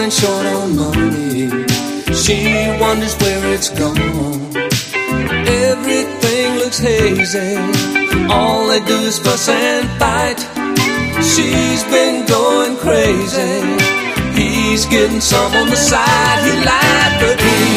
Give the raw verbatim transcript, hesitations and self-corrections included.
running short on money. She wonders where it's gone. Everything looks hazy. All they do is fuss and fight. She's been going crazy. He's getting some on the side. He lied, but he